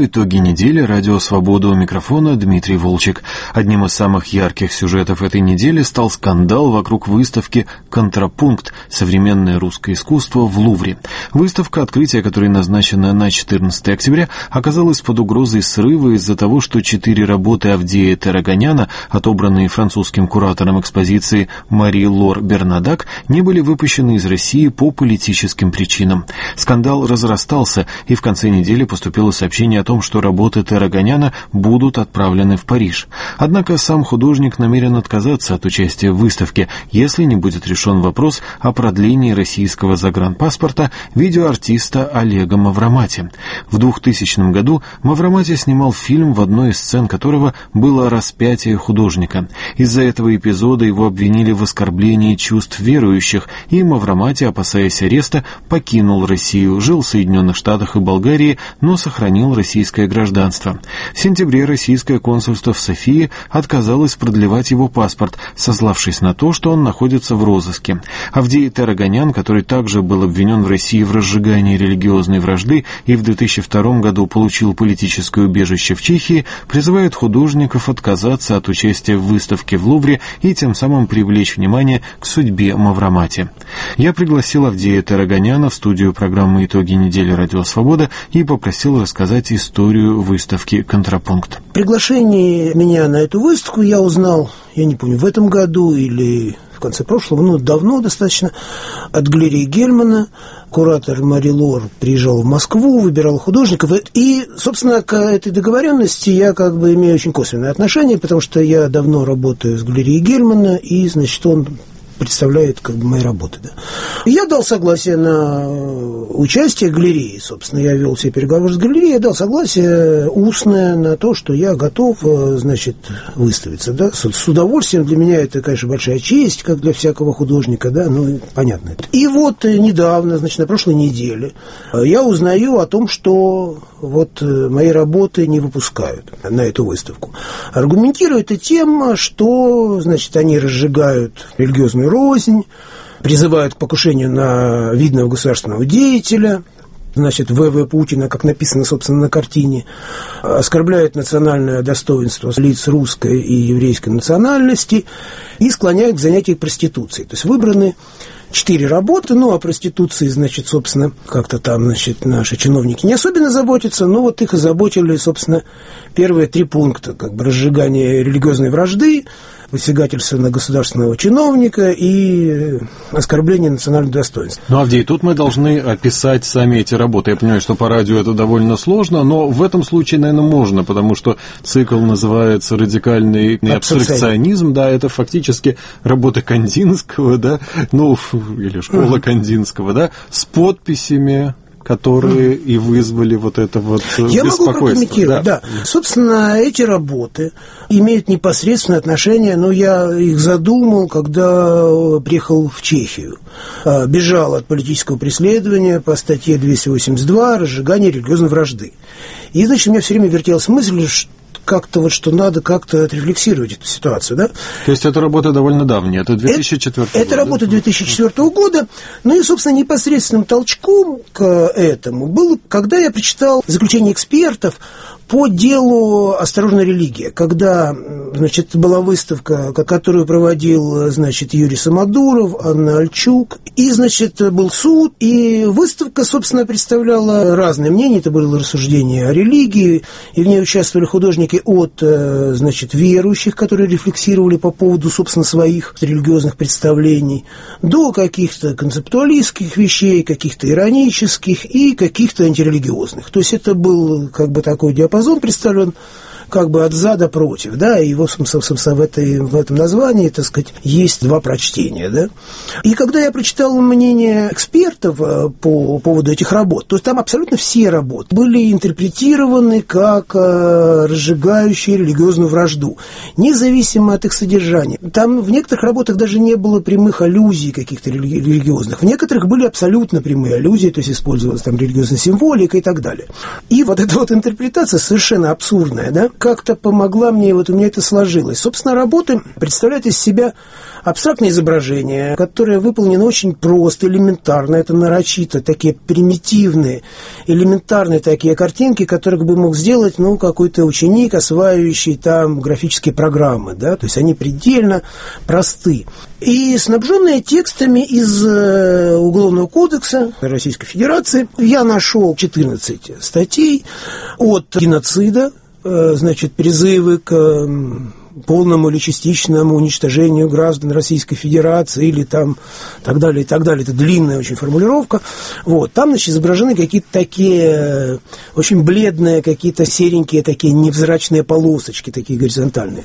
программу «Итоги недели» Радио Свобода, у микрофона Дмитрий Волчек. Одним из самых ярких сюжетов этой недели стал скандал вокруг выставки «Контрапункт. Современное русское искусство» в Лувре. Выставка, открытие которой назначено на 14 октября, оказалась под угрозой срыва из-за того, что 4 работы Авдея Тераганяна, отобранные французским куратором экспозиции Мари-Лор Бернадак, не были выпущены из России по политическим причинам. Скандал разрастался, и в конце недели поступило сообщение о том, что работы Тераганяна будут отправлены в Париж. Однако сам художник намерен отказаться от участия в выставке, если не будет решен вопрос о продлении российского загранпаспорта видеоартиста Олега Мавромати. В 2000 году Мавромати снимал фильм, в одной из сцен которого было распятие художника. Из-за этого эпизода его обвинили в оскорблении чувств верующих, и Мавромати, опасаясь ареста, покинул Россию, жил в Соединенных Штатах и Болгарии, но сохранил российское гражданство. В сентябре российское консульство в Софии отказалось продлевать его паспорт, сославшись на то, что он находится в розыске. Авдей Тераганян, который также был обвинен в России в разжигании религиозной вражды и в 2002 году получил политическое убежище в Чехии, призывает художников отказаться от участия в выставке в Лувре и тем самым привлечь внимание к судьбе Мавромати. Я пригласил Авдея Тераганяна в студию программы «Итоги недели» Радио Свобода и попросил рассказать историю выставки «Контрапункт». Приглашение меня на эту выставку я узнал, я не помню, в этом году или в конце прошлого, давно достаточно, от галереи Гельмана. Куратор Мари-Лор приезжал в Москву, выбирал художников. И, собственно, к этой договоренности я имею очень косвенное отношение, потому что я давно работаю с галереей Гельмана, и, значит, он представляет мои работы. Да. Я дал согласие на участие галереи. Собственно, я вел все переговоры с галереей, я дал согласие устное на то, что я готов, значит, выставиться. Да. С удовольствием. Для меня это, конечно, большая честь, как для всякого художника, да, понятно это. И вот недавно, значит, на прошлой неделе я узнаю о том, что мои работы не выпускают на эту выставку. Аргументируют это тем, что, значит, они разжигают религиозную рознь, призывают к покушению на видного государственного деятеля, значит, В.В. Путина, как написано, собственно, на картине, оскорбляют национальное достоинство лиц русской и еврейской национальности и склоняют к занятию проституцией. То есть выбраны 4 работы, о проституции, значит, собственно, как-то там, значит, наши чиновники не особенно заботятся, но их озаботили, собственно, первые 3 пункта, разжигание религиозной вражды, посягательство на государственного чиновника и оскорбление национального достоинства. Авдей, тут мы должны описать сами эти работы. Я понимаю, что по радио это довольно сложно, но в этом случае, наверное, можно, потому что цикл называется «Радикальный абстракционизм». Да, это фактически работа Кандинского, да, или школа Кандинского, да, с подписями, которые и вызвали это беспокойство. Я могу прокомментировать, да. Собственно, эти работы имеют непосредственное отношение, я их задумал, когда приехал в Чехию. Бежал от политического преследования по статье 282 «Разжигание религиозной вражды». И, значит, у меня все время вертелась мысль, что надо как-то отрефлексировать эту ситуацию, да? То есть эта работа довольно давняя, это 2004 год? Это работа 2004 года, и, собственно, непосредственным толчком к этому было, когда я прочитал заключение экспертов по делу «Осторожная религия», когда, значит, была выставка, которую проводил, значит, Юрий Самодуров, Анна Альчук, и, значит, был суд, и выставка, собственно, представляла разные мнения, это было рассуждение о религии, и в ней участвовали художники от, значит, верующих, которые рефлексировали по поводу, собственно, своих религиозных представлений, до каких-то концептуалистских вещей, каких-то иронических и каких-то антирелигиозных. То есть это был такой диапазон представлен от за до против, да, и его, собственно, в этом названии, так сказать, есть 2 прочтения, да. И когда я прочитал мнение экспертов по поводу этих работ, то там абсолютно все работы были интерпретированы как разжигающие религиозную вражду, независимо от их содержания. Там в некоторых работах даже не было прямых аллюзий каких-то религиозных, в некоторых были абсолютно прямые аллюзии, то есть использовалась там религиозная символика и так далее. И эта интерпретация совершенно абсурдная, да, как-то помогла мне, вот у меня это сложилось. Собственно, работы представляют из себя абстрактное изображение, которое выполнено очень просто, элементарно, это нарочито, такие примитивные, элементарные такие картинки, которые бы мог сделать, какой-то ученик, осваивающий там графические программы, да, то есть они предельно просты. И снабженные текстами из Уголовного кодекса Российской Федерации я нашел 14 статей от геноцида, призывы к полному или частичному уничтожению граждан Российской Федерации или там так далее, и так далее. Это длинная очень формулировка. Вот. Там, изображены какие-то такие очень бледные, какие-то серенькие, такие невзрачные полосочки, такие горизонтальные.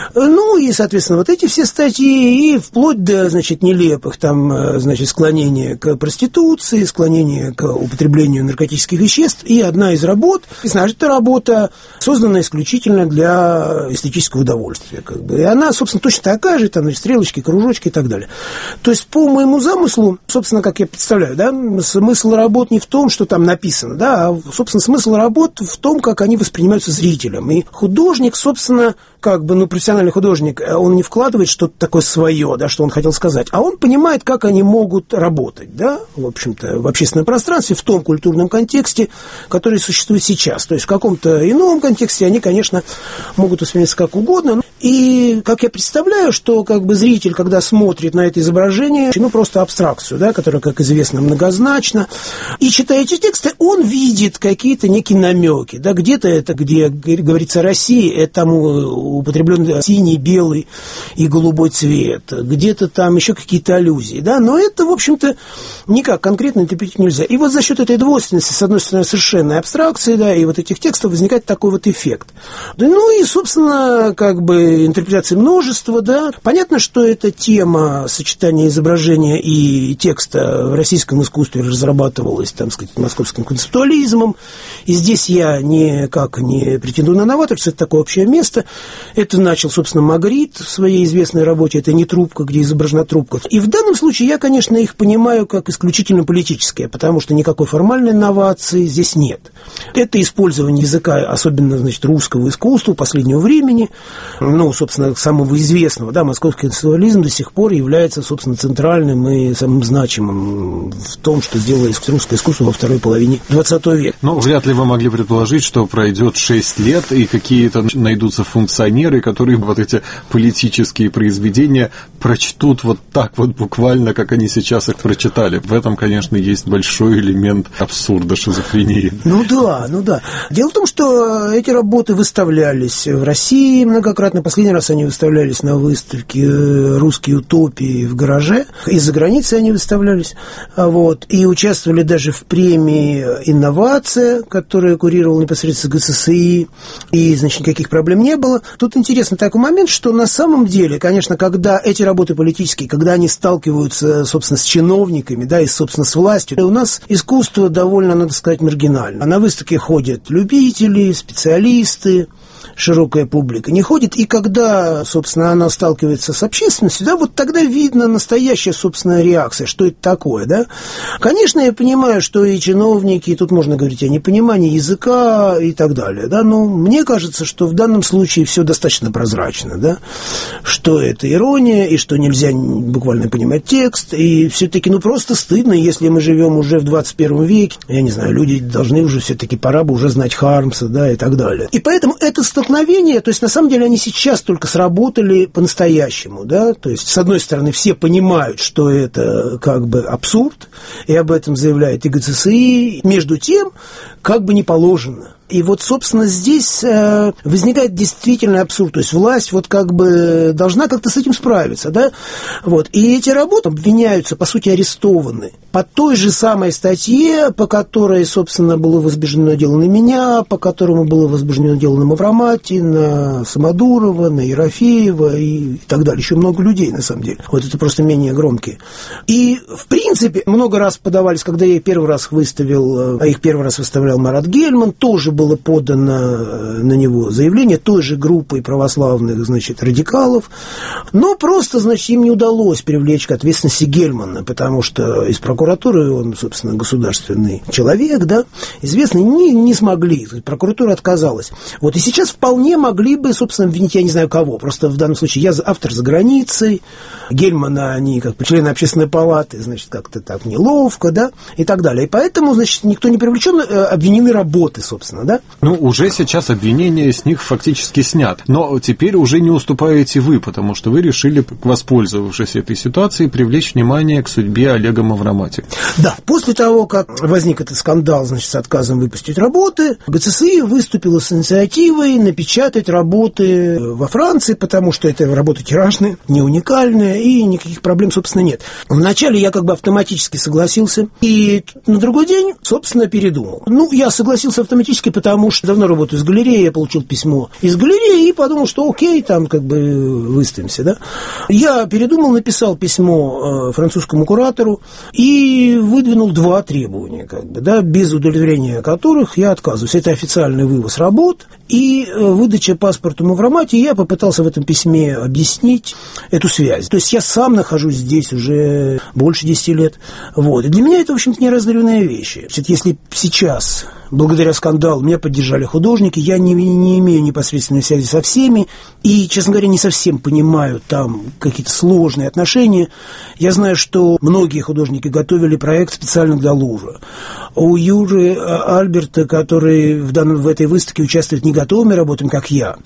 И, соответственно, вот эти все статьи, и вплоть до, нелепых, там, склонения к проституции, склонения к употреблению наркотических веществ. И одна из работ, эта работа создана исключительно для эстетического удовольствия. И она, собственно, точно такая же, там стрелочки, кружочки и так далее. То есть, по моему замыслу, собственно, как я представляю, да, смысл работ не в том, что там написано, да, а, собственно, смысл работ в том, как они воспринимаются зрителем. И художник, собственно, профессиональный художник, он не вкладывает что-то такое свое, да, что он хотел сказать, а он понимает, как они могут работать, да, в общем-то, в общественном пространстве, в том культурном контексте, который существует сейчас. То есть, в каком-то ином контексте они, конечно, могут восприниматься как угодно. И, как я представляю, что зритель, когда смотрит на это изображение, просто абстракцию, да, которая, как известно, многозначна, и читая эти тексты, он видит какие-то некие намеки, да, где-то это, где говорится о России, это там употреблен синий, белый и голубой цвет, где-то там еще какие-то аллюзии, да, но это, в общем-то, никак конкретно интерпретировать нельзя. И вот за счет этой двойственности, с одной стороны, совершенной абстракции, да, и вот этих текстов возникает такой вот эффект. И, собственно, интерпретаций множество, да. Понятно, что эта тема сочетания изображения и текста в российском искусстве разрабатывалась, московским концептуализмом, и здесь я никак не претендую на новаторство, это такое общее место. Это начал, собственно, Магрит в своей известной работе «Это не трубка», где изображена трубка. И в данном случае я, конечно, их понимаю как исключительно политические, потому что никакой формальной инновации здесь нет. Это использование языка, особенно, русского искусства последнего времени, собственно, самого известного, да, московский концептуализм до сих пор является, собственно, центральным и самым значимым в том, что сделало русское искусство во второй половине XX века. Вряд ли вы могли предположить, что пройдет 6 лет, и какие-то найдутся функционеры, которые вот эти политические произведения прочтут вот так вот буквально, как они сейчас их прочитали. В этом, конечно, есть большой элемент абсурда, шизофрении. Да. Дело в том, что эти работы выставлялись в России многократно. Последний раз они выставлялись на выставке «Русские утопии» в гараже. Из-за границы они выставлялись. И участвовали даже в премии «Инновация», которая курировала непосредственно ГССИ. И, никаких проблем не было. Тут интересный такой момент, что на самом деле, конечно, когда эти работы политические, когда они сталкиваются, собственно, с чиновниками, да, и, собственно, с властью, у нас искусство довольно, надо сказать, маргинально. На выставке ходят любители, специалисты, широкая публика не ходит, и когда, собственно, она сталкивается с общественностью, да, вот тогда видно настоящая, собственно, реакция, что это такое, да. Конечно, я понимаю, что и чиновники, и тут можно говорить о непонимании языка и так далее, да, но мне кажется, что в данном случае все достаточно прозрачно, да, что это ирония, и что нельзя буквально понимать текст, и все-таки, просто стыдно, если мы живем уже в 21 веке, я не знаю, люди должны уже все-таки, пора бы уже знать Хармса, да, и так далее. И поэтому это столкновения, то есть, на самом деле, они сейчас только сработали по-настоящему, да, то есть, с одной стороны, все понимают, что это абсурд, и об этом заявляет и ГЦСИ, между тем, не положено. И вот, собственно, здесь возникает действительно абсурд. То есть власть должна как-то с этим справиться, да? И эти работы обвиняются, по сути, арестованы по той же самой статье, по которой, собственно, было возбуждено дело на меня, по которому было возбуждено дело на Мавромати, на Самодурова, на Ерофеева и так далее. Еще много людей, на самом деле. Это просто менее громкие. И, в принципе, много раз подавались, когда я их первый раз выставлял Марат Гельман, тоже было подано на него заявление той же группой православных, радикалов, но просто, им не удалось привлечь к ответственности Гельмана, потому что испраком прокуратуры, он, собственно, государственный человек, да, известный, не смогли, прокуратура отказалась. Вот, и сейчас вполне могли бы, собственно, обвинить, я не знаю кого, просто в данном случае я автор за границей, Гельмана, они как бы члены общественной палаты, значит, как-то так неловко, да, и так далее. И поэтому, значит, никто не привлечен, обвинены работы, собственно, да. Ну, уже сейчас обвинение с них фактически снят, но теперь уже не уступаете вы, потому что вы решили, воспользовавшись этой ситуацией, привлечь внимание к судьбе Олега Мавромати. Да, после того, как возник этот скандал, значит, с отказом выпустить работы, ГЦСИ выступила с инициативой напечатать работы во Франции, потому что это работы тиражные, не уникальные, и никаких проблем, собственно, нет. Вначале я как бы автоматически согласился, и на другой день, собственно, передумал. Ну, я согласился автоматически, потому что давно работаю с галереей, я получил письмо из галереи и подумал, что окей, там как бы выставимся, да. Я передумал, написал письмо французскому куратору и выдвинул 2 требования, как бы, да, без удовлетворения которых я отказываюсь. Это официальный вывоз работ и выдача паспорта Мавромати. Я попытался в этом письме объяснить эту связь. То есть я сам нахожусь здесь уже больше 10 лет. Вот. И для меня это, в общем-то, неразрывная вещь. Значит, если сейчас, благодаря скандалу, меня поддержали художники, я не имею непосредственной связи со всеми и, честно говоря, не совсем понимаю там какие-то сложные отношения. Я знаю, что многие художники готовили проект специально для Лувра. У Юры Альберта, который в этой выставке участвует не готовыми работами, как я,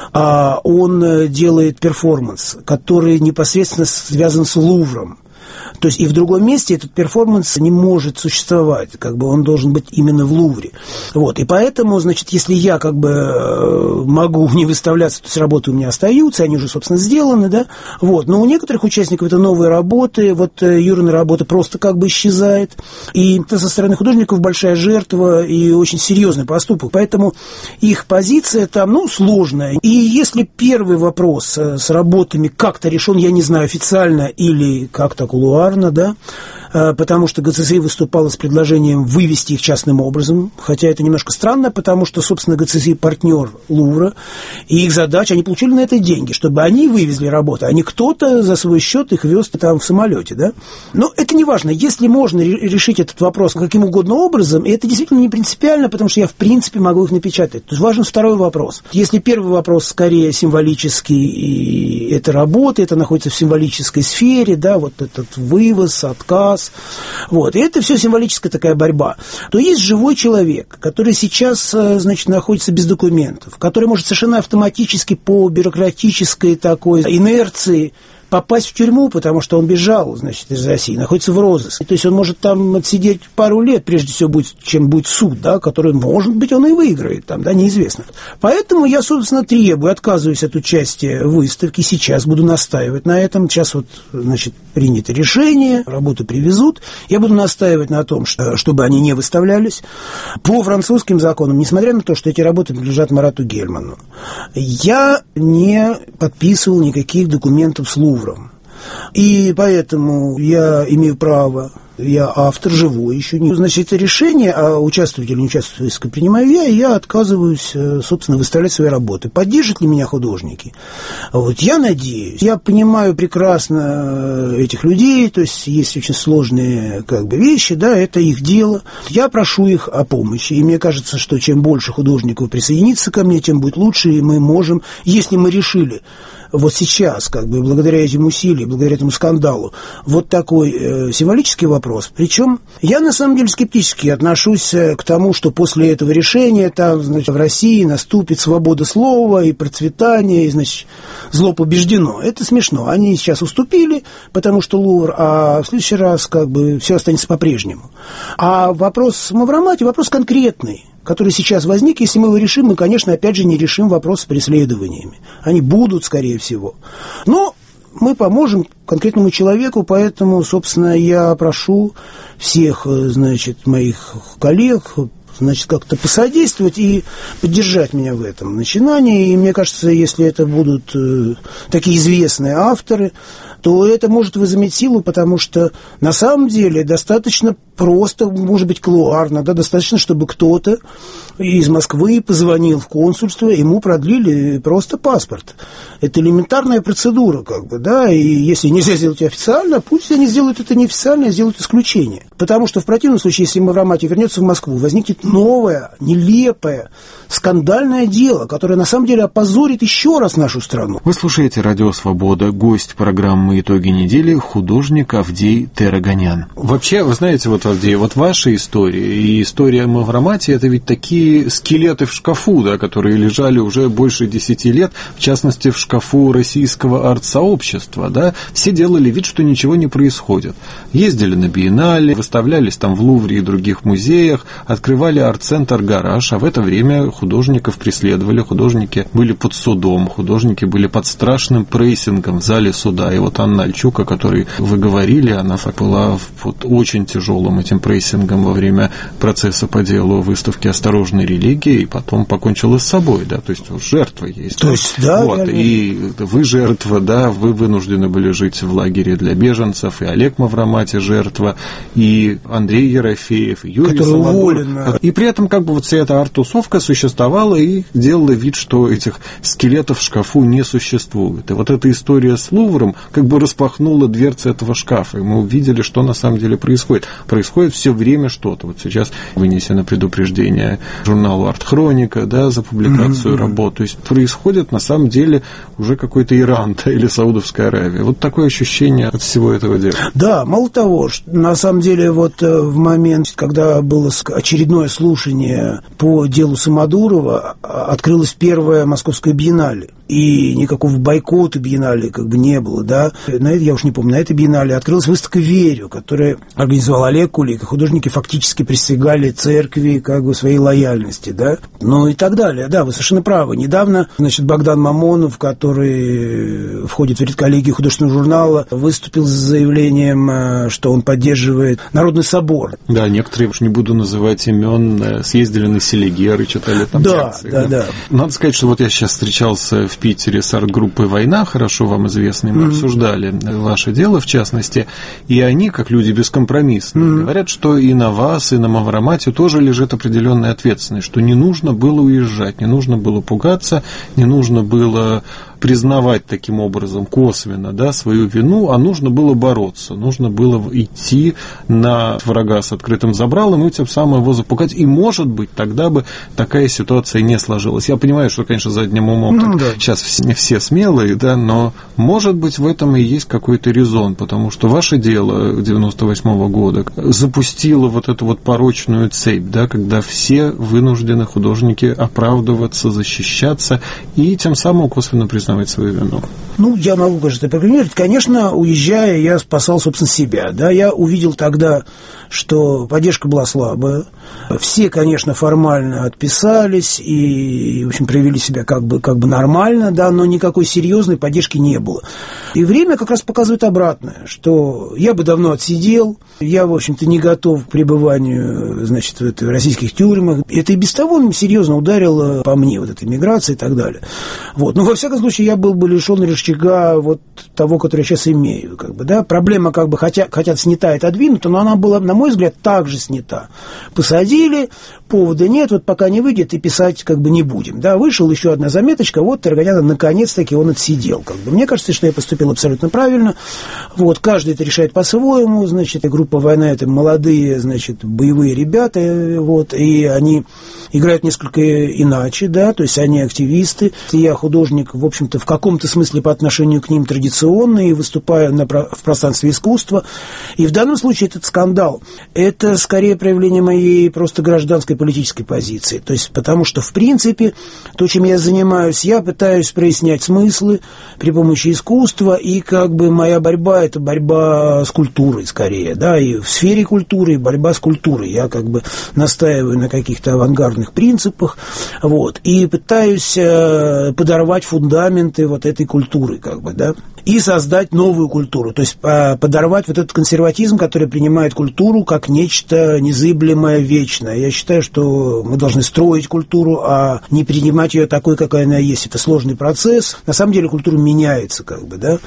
а он делает перформанс, который непосредственно связан с Лувром. То есть и в другом месте этот перформанс не может существовать, как бы он должен быть именно в Лувре. Вот. И поэтому, значит, если я как бы могу не выставляться, то есть работы у меня остаются, они уже, собственно, сделаны, да, вот. Но у некоторых участников это новые работы, вот Юрина работа просто как бы исчезает, и это со стороны художников большая жертва и очень серьезный поступок, поэтому их позиция там, ну, сложная. И если первый вопрос с работами как-то решен, я не знаю, официально или как-то кулуарно, да, потому что ГЦСИ выступала с предложением вывести их частным образом, хотя это немножко странно, потому что, собственно, ГЦСИ партнер Лувра, и их задача, они получили на это деньги, чтобы они вывезли работы, а не кто-то за свой счет их вез там в самолете, да. Но это не важно, если можно решить этот вопрос каким угодно образом, и это действительно не принципиально, потому что я, в принципе, могу их напечатать. То есть важен второй вопрос. Если первый вопрос скорее символический, и это работа, это находится в символической сфере, да, вот этот вывоз, отказ, вот, и это все символическая такая борьба, то есть живой человек, который сейчас, значит, находится без документов, который может совершенно автоматически по бюрократической такой инерции попасть в тюрьму, потому что он бежал, значит, из России, находится в розыске. То есть он может там отсидеть пару лет, прежде всего, чем будет суд, да, который, может быть, он и выиграет, там, да, неизвестно. Поэтому я, собственно, требую, отказываюсь от участия в выставке, сейчас буду настаивать на этом. Сейчас вот, значит, принято решение, работы привезут. Я буду настаивать на том, чтобы они не выставлялись. По французским законам, несмотря на то, что эти работы принадлежат Марату Гельману, я не подписывал никаких документов с Лувром. И поэтому я имею право, я автор, живой еще не. Значит, это решение, а участвовать или не участвовать в выставке принимаю я, и я отказываюсь, собственно, выставлять свои работы. Поддержат ли меня художники? Вот, я надеюсь. Я понимаю прекрасно этих людей, то есть есть очень сложные как бы вещи, да, это их дело. Я прошу их о помощи, и мне кажется, что чем больше художников присоединится ко мне, тем будет лучше, и мы можем, если мы решили вот сейчас, как бы, благодаря этим усилиям, благодаря этому скандалу, вот такой символический вопрос. Причем я, на самом деле, скептически отношусь к тому, что после этого решения там, значит, в России наступит свобода слова и процветание, и, значит, зло побеждено. Это смешно. Они сейчас уступили, потому что Лувр, а в следующий раз, как бы, все останется по-прежнему. А вопрос с Мавромати, вопрос конкретный, который сейчас возник. Если мы его решим, мы, конечно, опять же не решим вопрос с преследованиями. Они будут, скорее всего. Но мы поможем конкретному человеку, поэтому, собственно, я прошу всех, значит, моих коллег, значит, как-то посодействовать и поддержать меня в этом начинании. И мне кажется, если это будут такие известные авторы, то это может возыметь силу, потому что на самом деле достаточно просто, может быть, кулуарно, да, достаточно, чтобы кто-то из Москвы позвонил в консульство, ему продлили просто паспорт. Это элементарная процедура, как бы, да, и если нельзя сделать официально, пусть они сделают это неофициально, а сделают исключение. Потому что в противном случае, если Мавроматий вернется в Москву, возникнет новое, нелепое, скандальное дело, которое на самом деле опозорит еще раз нашу страну. Вы слушаете «Радио Свобода». Гость программы «Итоги недели» — художник Авдей Тераганян. Вообще, вы знаете, вот, Авдей, вот ваша история и история Мавроматия — это ведь такие скелеты в шкафу, да, которые лежали уже больше 10 лет, в частности, в шкафу российского арт-сообщества, да. Все делали вид, что ничего не происходит. Ездили на биеннале, выставлялись там в Лувре и других музеях, открывали арт-центр «Гараж», а в это время художников преследовали, художники были под судом, художники были под страшным прессингом в зале суда. И вот Анна Альчук, о которой вы говорили, она была под очень тяжелым этим прессингом во время процесса по делу выставки «Осторожной религии», и потом покончила с собой, да, то есть жертва есть. То есть, да, вот, и вы жертва, да, вы вынуждены были жить в лагере для беженцев, и Олег Мавроматий жертва, и Андрей Ерофеев, и Юрий Самодур. И при этом как бы вот вся эта арт-тусовка существовала и делала вид, что этих скелетов в шкафу не существует. И вот эта история с Лувром как бы распахнула дверцы этого шкафа, и мы увидели, что на самом деле происходит. Происходит все время что-то. Вот сейчас вынесено предупреждение журналу «Арт-хроника», да, за публикацию работ. То есть происходит на самом деле уже какой-то Иран, да, или Саудовская Аравия. Вот такое ощущение от всего этого дела. Да, мало того, что на самом деле вот в момент, когда было очередное слушание по делу Самодурова, открылась первая Московская биеннале. И никакого бойкота биеннале как бы не было, да. На это, я уж не помню, на этой биеннале открылась выставка «Верю», которую организовал Олег Кулик, и художники фактически присягали церкви как бы своей лояльности, да. Ну и так далее. Да, вы совершенно правы. Недавно, значит, Богдан Мамонов, который входит в редколлегию художественного журнала, выступил с заявлением, что он поддерживает Народный собор. Да, некоторые, уж не буду называть имен, съездили на Селигер и читали там лекции. Да. Надо сказать, что вот я сейчас встречался в Питере с арт-группой «Война», хорошо вам известной, мы обсуждали ваше дело, в частности, и они, как люди бескомпромиссные, говорят, что и на вас, и на Мавроматию тоже лежит определенная ответственность, что не нужно было уезжать, не нужно было пугаться, не нужно было признавать таким образом косвенно, да, свою вину, а нужно было бороться, нужно было идти на врага с открытым забралом и тем самым его запугать, и, может быть, тогда бы такая ситуация не сложилась. Я понимаю, что, конечно, задним умом сейчас все смелые, да, но, может быть, в этом и есть какой-то резон, потому что ваше дело 98-го года запустило вот эту вот порочную цепь, да, когда все вынуждены, художники, оправдываться, защищаться и тем самым косвенно признавать свою вину. Ну, я могу, конечно, это прокомментировать. Конечно, уезжая, я спасал, собственно, себя. Да, я увидел тогда, что поддержка была слабая. Все, конечно, формально отписались и, в общем, проявили себя как бы нормально, да, но никакой серьезной поддержки не было. И время как раз показывает обратное, что я бы давно отсидел, я, в общем-то, не готов к пребыванию, значит, в российских тюрьмах. Это и без того серьезно ударило по мне, вот эта миграция и так далее. Вот. Но, во всяком случае, я был бы лишен рычага вот того, который я сейчас имею. Как бы, да. Проблема, как бы, хотят снята и отодвинута, но она была, на мой взгляд, также снята. Посадили, повода нет, вот пока не выйдет, и писать как бы не будем. Да. Вышла еще одна заметочка, вот Тераганян, наконец-таки он отсидел. Как бы. Мне кажется, что я поступил абсолютно правильно. Вот. Каждый это решает по-своему. Значит, группа «Война» — это молодые, значит, боевые ребята, вот, и они играют несколько иначе, да, то есть они активисты. Я художник, в общем-то, в каком-то смысле по отношению к ним традиционный, выступаю в пространстве искусства. И в данном случае этот скандал – это скорее проявление моей просто гражданской политической позиции. То есть, потому что, в принципе, то, чем я занимаюсь, я пытаюсь прояснять смыслы при помощи искусства, и как бы моя борьба – это борьба с культурой скорее, да, и в сфере культуры, и борьба с культурой. Я как бы настаиваю на каких-то авангардных принципах, вот, и пытаюсь подорвать фундаменты вот этой культуры, как бы, да. и создать новую культуру, то есть подорвать вот этот консерватизм, который принимает культуру как нечто незыблемое, вечное. Я считаю, что мы должны строить культуру, а не принимать ее такой, какая она есть. Это сложный процесс. На самом деле культура меняется, да,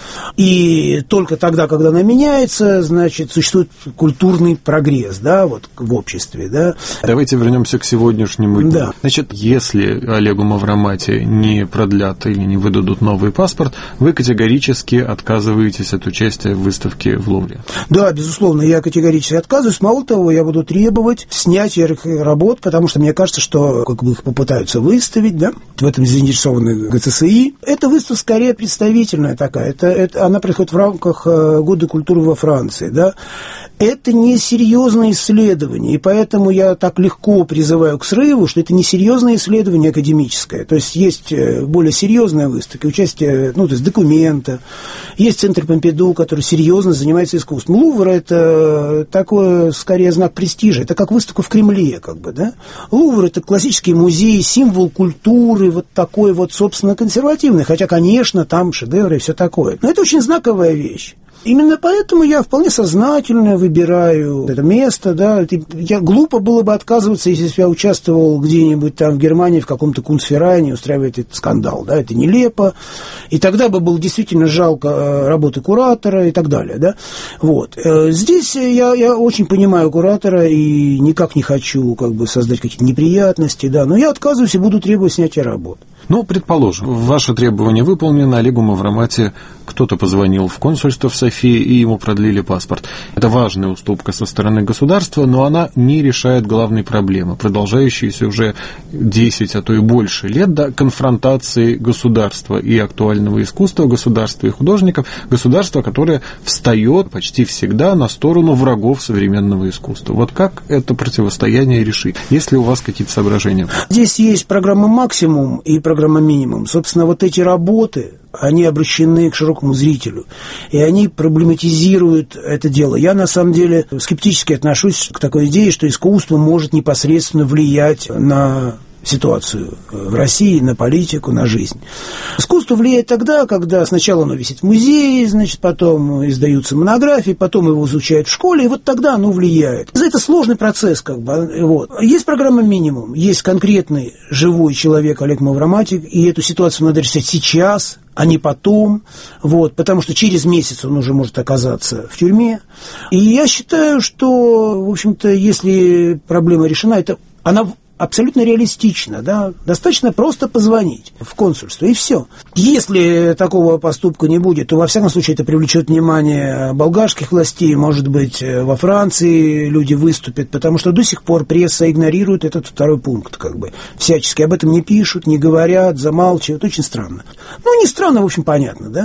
и только тогда, когда она меняется, значит, существует культурный прогресс, да, вот в обществе, да. Давайте вернемся к сегодняшнему дню. Да. Значит, если Олегу Мавромати не продлят или не выдадут новый паспорт, вы категорически отказываетесь от участия в выставке в Лувре? Да, безусловно, я категорически отказываюсь. Мало того, я буду требовать снятия их работ, потому что мне кажется, что как бы их попытаются выставить, да, в этом заинтересованы ГЦСИ. Эта выставка скорее представительная такая. Она происходит в рамках Года культуры во Франции, да. Это не серьезное исследование, и поэтому я так легко призываю к срыву, что это не серьезное исследование академическое. То есть есть более серьезная выставка, участие, то есть документа. Есть Центр Помпиду, который серьезно занимается искусством. Лувр – это такой, скорее, знак престижа. Это как выставка в Кремле, да. Лувр – это классический музей, символ культуры, вот такой вот, собственно, консервативный. Хотя, конечно, там шедевры и все такое. Но это очень знаковая вещь. Именно поэтому я вполне сознательно выбираю это место, да. Глупо было бы отказываться, если бы я участвовал где-нибудь там в Германии в каком-то Кунстверайне, устраивать этот скандал, да, это нелепо, и тогда бы было действительно жалко работы куратора и так далее, да. Вот. Здесь я очень понимаю куратора и никак не хочу создать какие-то неприятности, да, но я отказываюсь и буду требовать снятия работ. Предположим, ваше требование выполнено, Олегу Мавромати кто-то позвонил в консульство в Софии, и ему продлили паспорт. Это важная уступка со стороны государства, но она не решает главной проблемы, продолжающейся уже 10, а то и больше лет, до конфронтации государства и актуального искусства, государства и художников, государства, которое встает почти всегда на сторону врагов современного искусства. Вот как это противостояние решить? Есть ли у вас какие-то соображения? Здесь есть программа «Максимум» и программа «Минимум». Собственно, вот эти работы, они обращены к широкому зрителю, и они проблематизируют это дело. Я, на самом деле, скептически отношусь к такой идее, что искусство может непосредственно влиять на ситуацию в России, на политику, на жизнь. Искусство влияет тогда, когда сначала оно висит в музее, значит, потом издаются монографии, потом его изучают в школе, и вот тогда оно влияет. Это сложный процесс, вот. Есть программа «Минимум», есть конкретный живой человек Олег Мавромати, и эту ситуацию надо решать сейчас, а не потом, вот, потому что через месяц он уже может оказаться в тюрьме. И я считаю, что, в общем-то, если проблема решена, она абсолютно реалистично, да, достаточно просто позвонить в консульство, и все. Если такого поступка не будет, то, во всяком случае, это привлечет внимание болгарских властей, может быть, во Франции люди выступят, потому что до сих пор пресса игнорирует этот второй пункт, всячески об этом не пишут, не говорят, замалчивают, очень странно. Не странно, в общем, понятно, да.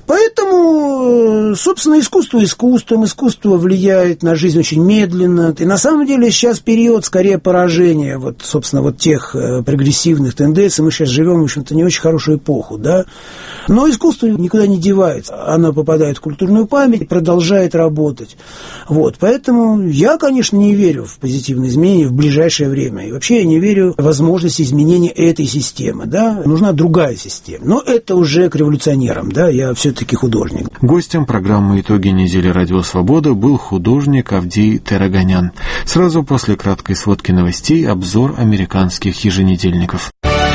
Поэтому, собственно, искусство влияет на жизнь очень медленно. И на самом деле сейчас период скорее поражения тех прогрессивных тенденций. Мы сейчас живем, в общем-то, не очень хорошую эпоху, да. Но искусство никуда не девается. Оно попадает в культурную память и продолжает работать. Вот. Поэтому я, конечно, не верю в позитивные изменения в ближайшее время. И вообще я не верю в возможности изменения этой системы, да. Нужна другая система. Но это уже к революционерам, да. Я все-таки художник. Гостем программы «Итоги недели Радио Свобода» был художник Авдей Тераганян. Сразу после краткой сводки новостей обзор американских еженедельников.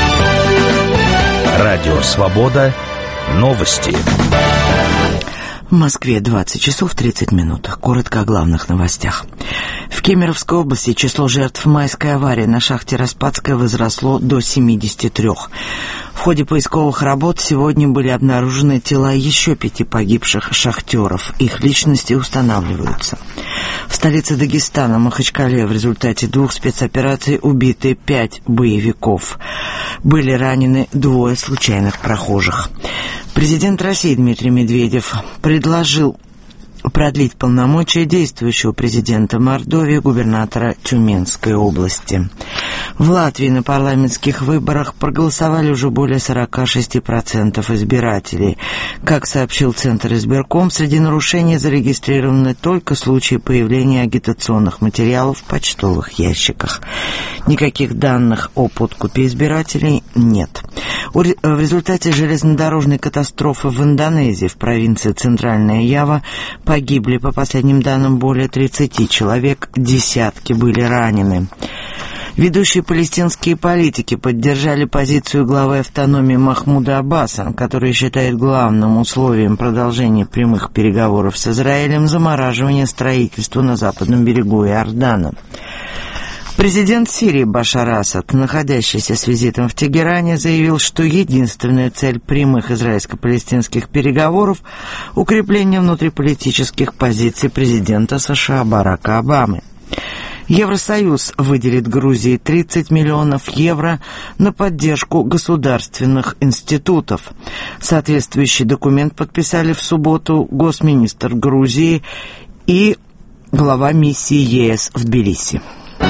Радио Свобода. Новости. В Москве 20 часов 30 минут. Коротко о главных новостях. В Кемеровской области число жертв майской аварии на шахте Распадская возросло до 73. В ходе поисковых работ сегодня были обнаружены тела еще 5 погибших шахтеров. Их личности устанавливаются. В столице Дагестана, Махачкале, в результате 2 спецопераций убиты 5 боевиков. Были ранены 2 случайных прохожих. Президент России Дмитрий Медведев предложил продлить полномочия действующего президента Мордовии, губернатора Тюменской области. В Латвии на парламентских выборах проголосовали уже более 46% избирателей. Как сообщил Центр избирком, среди нарушений зарегистрированы только случаи появления агитационных материалов в почтовых ящиках. Никаких данных о подкупе избирателей нет. В результате железнодорожной катастрофы в Индонезии, в провинции Центральная Ява, погибли, по последним данным, более 30 человек, десятки были ранены. Ведущие палестинские политики поддержали позицию главы автономии Махмуда Аббаса, который считает главным условием продолжения прямых переговоров с Израилем замораживание строительства на западном берегу Иордана. Президент Сирии Башар Асад, находящийся с визитом в Тегеране, заявил, что единственная цель прямых израильско-палестинских переговоров – укрепление внутриполитических позиций президента США Барака Обамы. Евросоюз выделит Грузии 30 миллионов евро на поддержку государственных институтов. Соответствующий документ подписали в субботу госминистр Грузии и глава миссии ЕС в Тбилиси.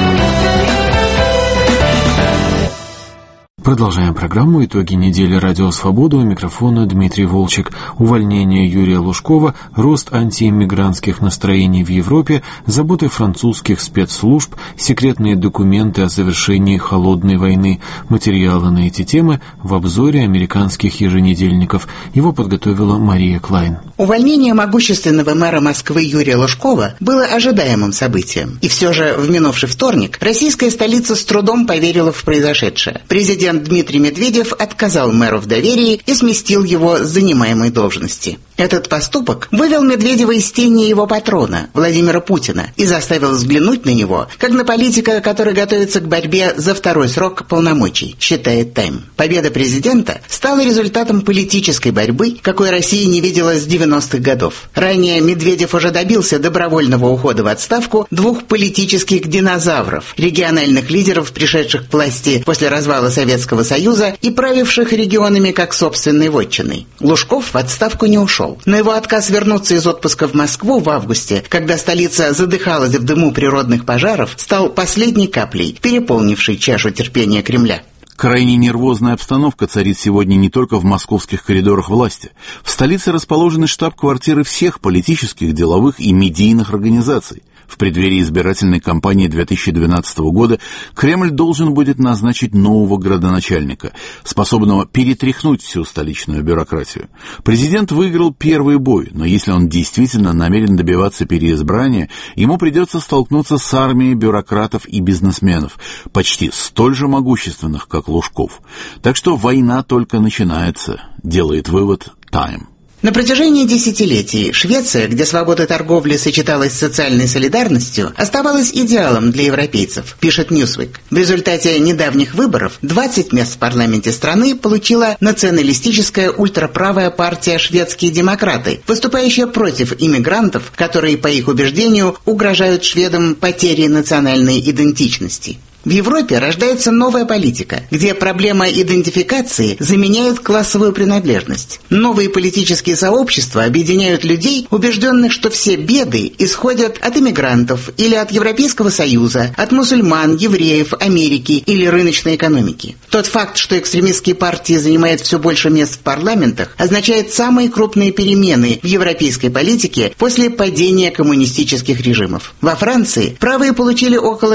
Продолжаем программу «Итоги недели. Радио Свобода». У микрофона Дмитрий Волчек. Увольнение Юрия Лужкова, рост антииммигрантских настроений в Европе, заботы французских спецслужб, секретные документы о завершении холодной войны. Материалы на эти темы в обзоре американских еженедельников. Его подготовила Мария Клайн. Увольнение могущественного мэра Москвы Юрия Лужкова было ожидаемым событием. И все же в минувший вторник российская столица с трудом поверила в произошедшее. Президент Дмитрий Медведев отказал мэру в доверии и сместил его с занимаемой должности. Этот поступок вывел Медведева из тени его патрона, Владимира Путина, и заставил взглянуть на него, как на политика, который готовится к борьбе за второй срок полномочий, считает «Тайм». Победа президента стала результатом политической борьбы, какой Россия не видела с 90-х годов. Ранее Медведев уже добился добровольного ухода в отставку двух политических динозавров, региональных лидеров, пришедших к власти после развала Советского Союза и правивших регионами как собственной вотчиной. Лужков в отставку не ушел. Но его отказ вернуться из отпуска в Москву в августе, когда столица задыхалась в дыму природных пожаров, стал последней каплей, переполнившей чашу терпения Кремля. Крайне нервозная обстановка царит сегодня не только в московских коридорах власти. В столице расположены штаб-квартиры всех политических, деловых и медийных организаций. В преддверии избирательной кампании 2012 года Кремль должен будет назначить нового градоначальника, способного перетряхнуть всю столичную бюрократию. Президент выиграл первый бой, но если он действительно намерен добиваться переизбрания, ему придется столкнуться с армией бюрократов и бизнесменов, почти столь же могущественных, как Лужков. Так что война только начинается, делает вывод «Тайм». На протяжении десятилетий Швеция, где свобода торговли сочеталась с социальной солидарностью, оставалась идеалом для европейцев, пишет Newsweek. В результате недавних выборов 20 мест в парламенте страны получила националистическая ультраправая партия «Шведские демократы», выступающая против иммигрантов, которые, по их убеждению, угрожают шведам потерей национальной идентичности. В Европе рождается новая политика, где проблема идентификации заменяет классовую принадлежность. Новые политические сообщества объединяют людей, убежденных, что все беды исходят от иммигрантов или от Европейского Союза, от мусульман, евреев, Америки или рыночной экономики. Тот факт, что экстремистские партии занимают все больше мест в парламентах, означает самые крупные перемены в европейской политике после падения коммунистических режимов. Во Франции правые получили около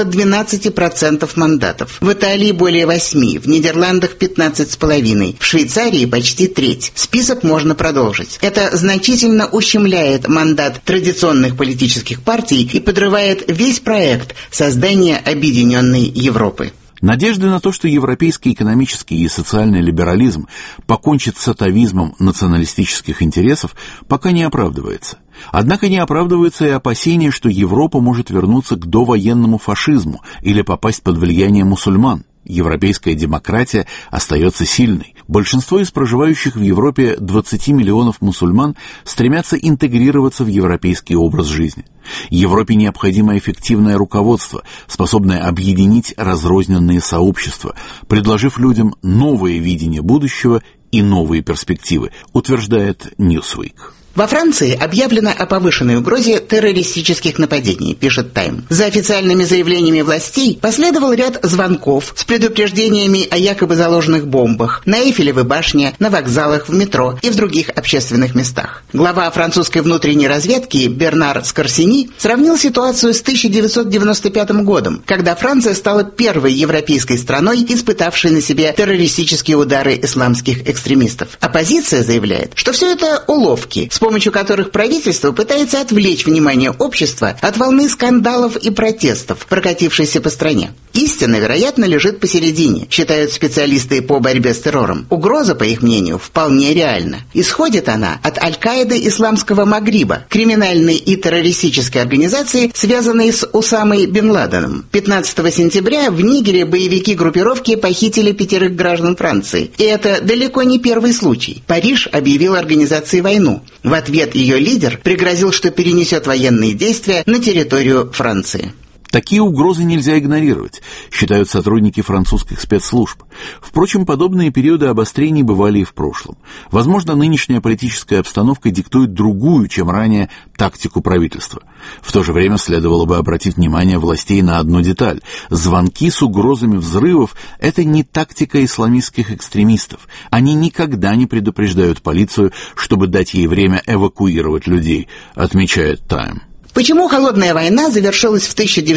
12% мандатов, в Италии более 8%, в Нидерландах 15,5%, в Швейцарии почти треть. Список можно продолжить. Это значительно ущемляет мандат традиционных политических партий и подрывает весь проект создания объединенной Европы. Надежды на то, что европейский экономический и социальный либерализм покончит с атавизмом националистических интересов, пока не оправдывается. Однако не оправдывается и опасение, что Европа может вернуться к довоенному фашизму или попасть под влияние мусульман. Европейская демократия остается сильной. Большинство из проживающих в Европе 20 миллионов мусульман стремятся интегрироваться в европейский образ жизни. Европе необходимо эффективное руководство, способное объединить разрозненные сообщества, предложив людям новое видение будущего и новые перспективы, утверждает Newsweek. Во Франции объявлено о повышенной угрозе террористических нападений, пишет Time. За официальными заявлениями властей последовал ряд звонков с предупреждениями о якобы заложенных бомбах на Эйфелевой башне, на вокзалах, в метро и в других общественных местах. Глава французской внутренней разведки Бернар Скорсини сравнил ситуацию с 1995 годом, когда Франция стала первой европейской страной, испытавшей на себе террористические удары исламских экстремистов. Оппозиция заявляет, что все это уловки, с помощью которых правительство пытается отвлечь внимание общества от волны скандалов и протестов, прокатившейся по стране. Истина, вероятно, лежит посередине, считают специалисты по борьбе с террором. Угроза, по их мнению, вполне реальна. Исходит она от Аль-Каиды Исламского Магриба, криминальной и террористической организации, связанной с Усамой бен Ладеном. 15 сентября в Нигере боевики группировки похитили 5 граждан Франции. И это далеко не первый случай. Париж объявил организации войну. В ответ ее лидер пригрозил, что перенесет военные действия на территорию Франции. Такие угрозы нельзя игнорировать, считают сотрудники французских спецслужб. Впрочем, подобные периоды обострений бывали и в прошлом. Возможно, нынешняя политическая обстановка диктует другую, чем ранее, тактику правительства. В то же время следовало бы обратить внимание властей на одну деталь. Звонки с угрозами взрывов – это не тактика исламистских экстремистов. Они никогда не предупреждают полицию, чтобы дать ей время эвакуировать людей, отмечает Time. Почему холодная война завершилась в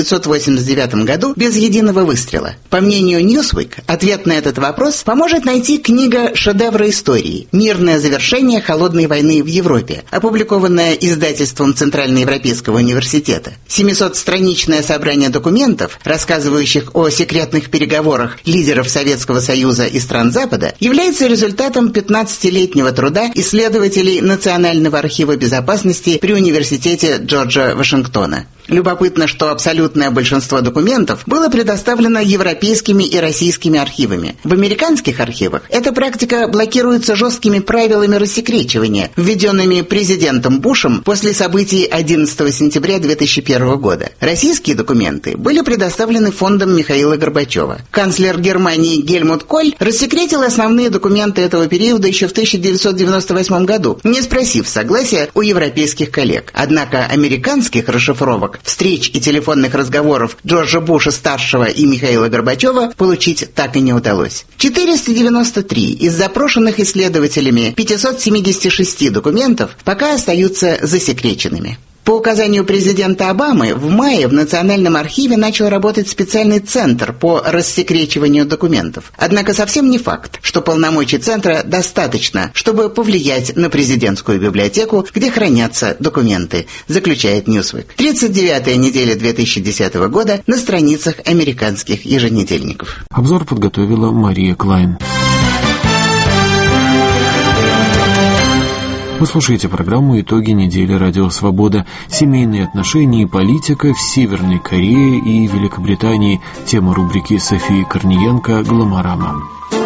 1989 году без единого выстрела? По мнению Newsweek, ответ на этот вопрос поможет найти книга «Шедевры истории. Мирное завершение холодной войны в Европе», опубликованная издательством Центральноевропейского университета. 700-страничное собрание документов, рассказывающих о секретных переговорах лидеров Советского Союза и стран Запада, является результатом 15-летнего труда исследователей Национального архива безопасности при университете Джорджа Вашингтона. Любопытно, что абсолютное большинство документов было предоставлено европейскими и российскими архивами. В американских архивах эта практика блокируется жесткими правилами рассекречивания, введенными президентом Бушем после событий 11 сентября 2001 года. Российские документы были предоставлены фондом Михаила Горбачева. Канцлер Германии Гельмут Коль рассекретил основные документы этого периода еще в 1998 году, не спросив согласия у европейских коллег. Однако американских расшифровок, встреч и телефонных разговоров Джорджа Буша-старшего и Михаила Горбачева получить так и не удалось. 493 из запрошенных исследователями 576 документов пока остаются засекреченными. По указанию президента Обамы в мае в Национальном архиве начал работать специальный центр по рассекречиванию документов. Однако совсем не факт, что полномочий центра достаточно, чтобы повлиять на президентскую библиотеку, где хранятся документы, заключает Newsweek. 39-я неделя 2010 года на страницах американских еженедельников. Обзор подготовила Мария Клайн. Вы слушаете программу «Итоги недели Радио Свобода». Семейные отношения и политика в Северной Корее и Великобритании. Тема рубрики Софии Корниенко «Гломорама».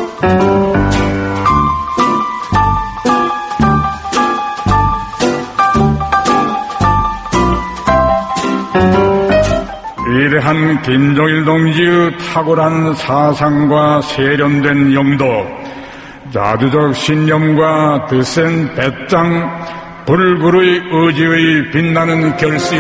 위대한 김정일 동지의 탁월한 사상과 세련된 용도, 자주적 신념과 드센 배짱, 불굴의 의지의 빛나는 결심.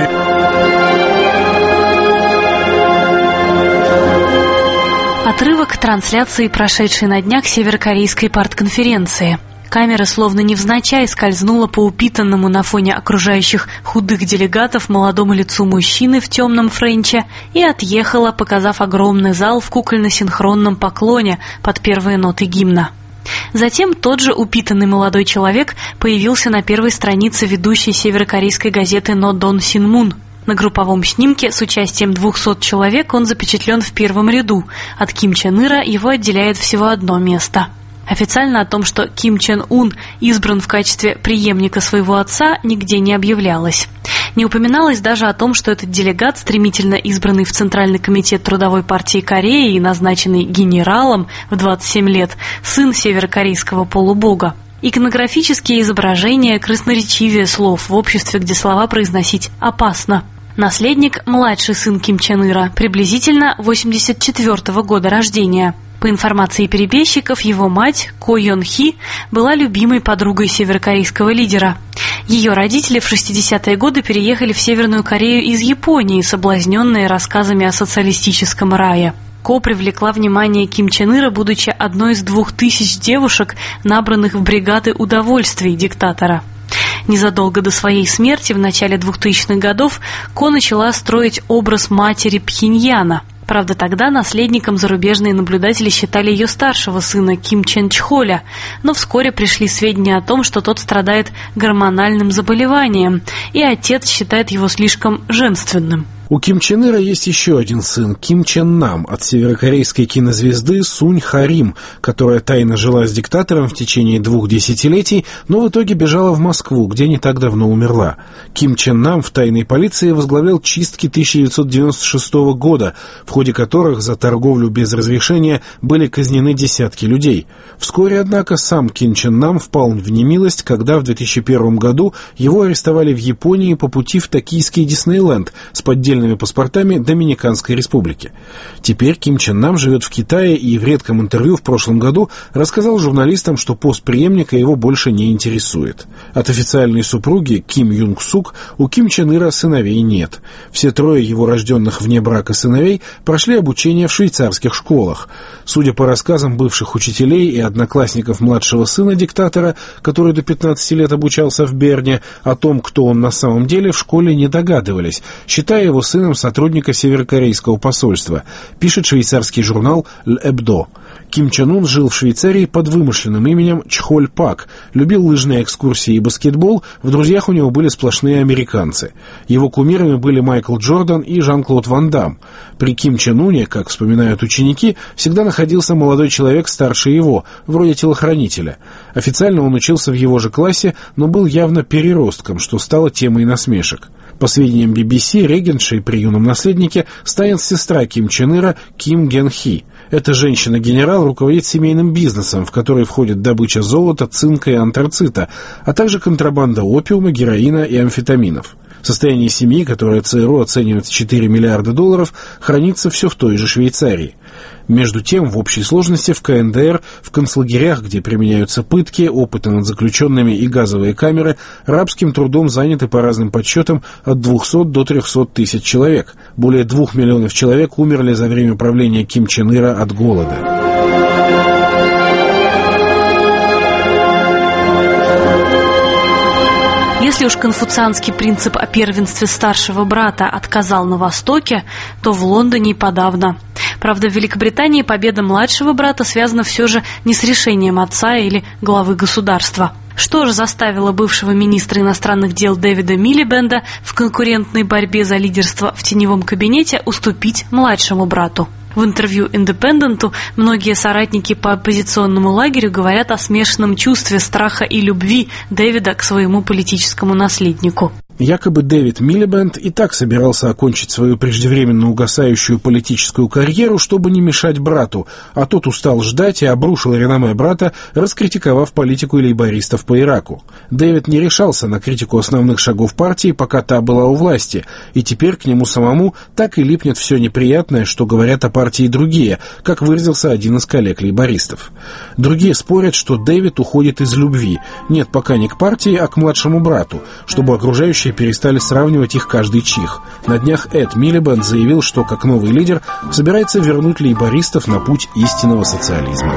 Отрывок трансляции, прошедшей на днях северокорейской партконференции. Камера словно невзначай скользнула по упитанному на фоне окружающих худых делегатов молодому лицу мужчины в темном френче и отъехала, показав огромный зал в кукольно-синхронном поклоне под первые ноты гимна. Затем тот же упитанный молодой человек появился на первой странице ведущей северокорейской газеты «Нодон Синмун». На групповом снимке с участием 200 человек он запечатлен в первом ряду. От Ким Чен Ира его отделяет всего одно место. Официально о том, что Ким Чен Ун избран в качестве преемника своего отца, нигде не объявлялось. Не упоминалось даже о том, что этот делегат, стремительно избранный в Центральный комитет Трудовой партии Кореи и назначенный генералом в 27 лет, сын северокорейского полубога. Иконографические изображения красноречивее слов в обществе, где слова произносить опасно. Наследник – младший сын Ким Чен Ира, приблизительно 84-го года рождения. По информации перебежчиков, его мать, Ко Йон Хи, была любимой подругой северокорейского лидера. Ее родители в 60-е годы переехали в Северную Корею из Японии, соблазненные рассказами о социалистическом рае. Ко привлекла внимание Ким Чен Ира, будучи одной из 2000 девушек, набранных в бригады удовольствий диктатора. Незадолго до своей смерти в начале 2000-х годов Ко начала строить образ матери Пхеньяна. Правда, тогда наследником зарубежные наблюдатели считали ее старшего сына Ким Чен Чхоля, но вскоре пришли сведения о том, что тот страдает гормональным заболеванием, и отец считает его слишком женственным. У Ким Чен Ира есть еще один сын, Ким Чен Нам, от северокорейской кинозвезды Сунь Харим, которая тайно жила с диктатором в течение 2 десятилетий, но в итоге бежала в Москву, где не так давно умерла. Ким Чен Нам в тайной полиции возглавлял чистки 1996 года, в ходе которых за торговлю без разрешения были казнены десятки людей. Вскоре, однако, сам Ким Чен Нам впал в немилость, когда в 2001 году его арестовали в Японии по пути в токийский Диснейленд с поддельными паспортами Доминиканской Республики. Теперь Ким Чен Нам живет в Китае и в редком интервью в прошлом году рассказал журналистам, что пост преемника его больше не интересует. От официальной супруги Ким Юнг Сук у Ким Чен Ира сыновей нет. Все 3 его рожденных вне брака сыновей прошли обучение в швейцарских школах. Судя по рассказам бывших учителей и одноклассников младшего сына диктатора, который до 15 лет обучался в Берне, о том, кто он на самом деле, в школе не догадывались, считая его сыном сотрудника северокорейского посольства, пишет швейцарский журнал «L'Hebdo». Ким Чен Ун жил в Швейцарии под вымышленным именем Чхоль Пак, любил лыжные экскурсии и баскетбол, в друзьях у него были сплошные американцы. Его кумирами были Майкл Джордан и Жан-Клод Ван Дамм. При Ким Чен Уне, как вспоминают ученики, всегда находился молодой человек старше его, вроде телохранителя. Официально он учился в его же классе, но был явно переростком, что стало темой насмешек. По сведениям BBC, регентшей при юном наследнике станет сестра Ким Чен Ира Ким Ген Хи. Эта женщина-генерал руководит семейным бизнесом, в который входит добыча золота, цинка и антрацита, а также контрабанда опиума, героина и амфетаминов. Состояние семьи, которое ЦРУ оценивает в $4 миллиарда, хранится все в той же Швейцарии. Между тем, в общей сложности в КНДР, в концлагерях, где применяются пытки, опыты над заключенными и газовые камеры, рабским трудом заняты по разным подсчетам от 200 до 300 тысяч человек. Более 2 миллионов человек умерли за время правления Ким Чен Ира от голода. Если уж конфуцианский принцип о первенстве старшего брата отказал на Востоке, то в Лондоне и подавно. Правда, в Великобритании победа младшего брата связана все же не с решением отца или главы государства. Что же заставило бывшего министра иностранных дел Дэвида Милибенда в конкурентной борьбе за лидерство в теневом кабинете уступить младшему брату? В интервью «Индепенденту» многие соратники по оппозиционному лагерю говорят о смешанном чувстве страха и любви Дэвида к своему политическому наследнику. Якобы Дэвид Милибенд и так собирался окончить свою преждевременно угасающую политическую карьеру, чтобы не мешать брату, а тот устал ждать и обрушил реноме брата, раскритиковав политику лейбористов по Ираку. Дэвид не решался на критику основных шагов партии, пока та была у власти, и теперь к нему самому так и липнет все неприятное, что говорят о партии другие, как выразился один из коллег лейбористов. Другие спорят, что Дэвид уходит из любви, нет, пока не к партии, а к младшему брату, чтобы окружающие перестали сравнивать их каждый чих. На днях Эд Милибенд заявил, что как новый лидер собирается вернуть лейбористов на путь истинного социализма.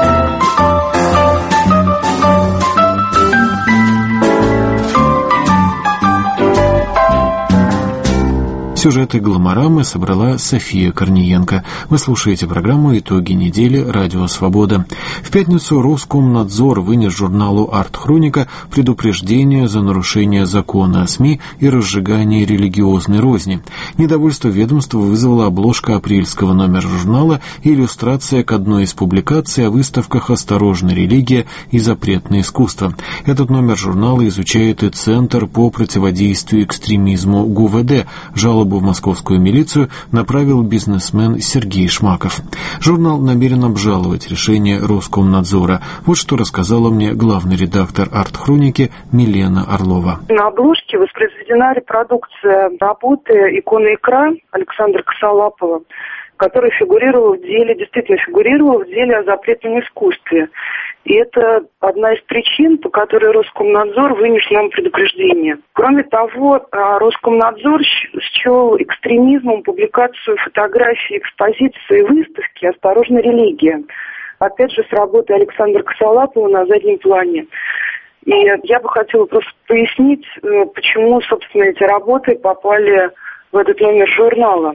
Сюжеты «Гламорамы» собрала София Корниенко. Вы слушаете программу «Итоги недели. Радио Свобода». В пятницу Роскомнадзор вынес журналу «Арт-Хроника» предупреждение за нарушение закона о СМИ и разжигание религиозной розни. Недовольство ведомства вызвала обложка апрельского номера журнала и иллюстрация к одной из публикаций о выставках «Осторожно, религия и запретное искусство». Этот номер журнала изучает и Центр по противодействию экстремизму ГУВД. Жалобу в московскую милицию направил бизнесмен Сергей Шмаков. Журнал намерен обжаловать решение Роскомнадзора. Вот что рассказала мне главный редактор «Арт-Хроники» Милена Орлова. На обложке воспроизведена репродукция работы «Икона Икра» Александра Косолапова. которая действительно фигурировала в деле о запретном искусстве. И это одна из причин, по которой Роскомнадзор вынес нам предупреждение. Кроме того, Роскомнадзор счел экстремизмом публикацию фотографий, экспозиции, выставки «Осторожно, религия». Опять же, с работы Александра Косолапова на заднем плане. И я бы хотела просто пояснить, почему, собственно, эти работы попали в этот номер журнала.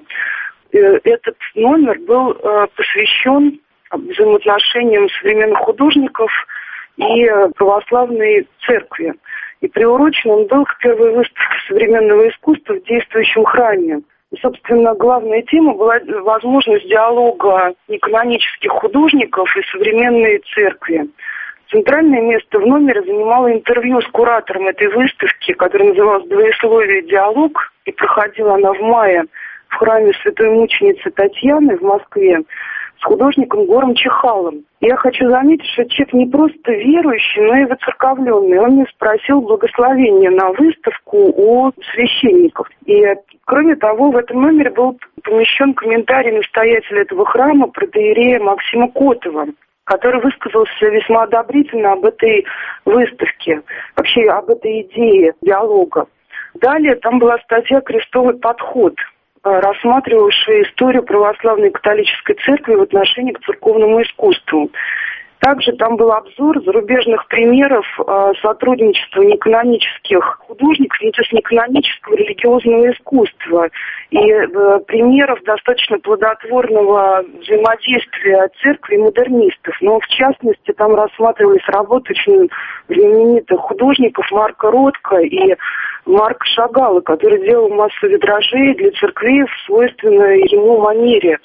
Этот номер был посвящен взаимоотношениям современных художников и православной церкви. И приурочен он был к первой выставке современного искусства в действующем храме. И, собственно, главная тема была возможность диалога неканонических художников и современной церкви. Центральное место в номере занимало интервью с куратором этой выставки, которая называлась «Двоесловие. Диалог», и проходила она в мае в храме Святой Мученицы Татьяны в Москве с художником Гором Чехалом. Я хочу заметить, что человек не просто верующий, но и воцерковленный. Он мне спросил благословения на выставку у священников. И, кроме того, в этом номере был помещен комментарий настоятеля этого храма протоиерея Максима Котова, который высказался весьма одобрительно об этой выставке, вообще об этой идее диалога. Далее там была статья «Крестовый подход», рассматривавшая историю православной католической церкви в отношении к церковному искусству. Также там был обзор зарубежных примеров сотрудничества неканонических художников, то есть неканонического религиозного искусства, и примеров достаточно плодотворного взаимодействия церкви и модернистов. Но, в частности, там рассматривались работы очень знаменитых художников Марка Ротко и Марка Шагала, который делал массу витражей для церквей в свойственной ему манере.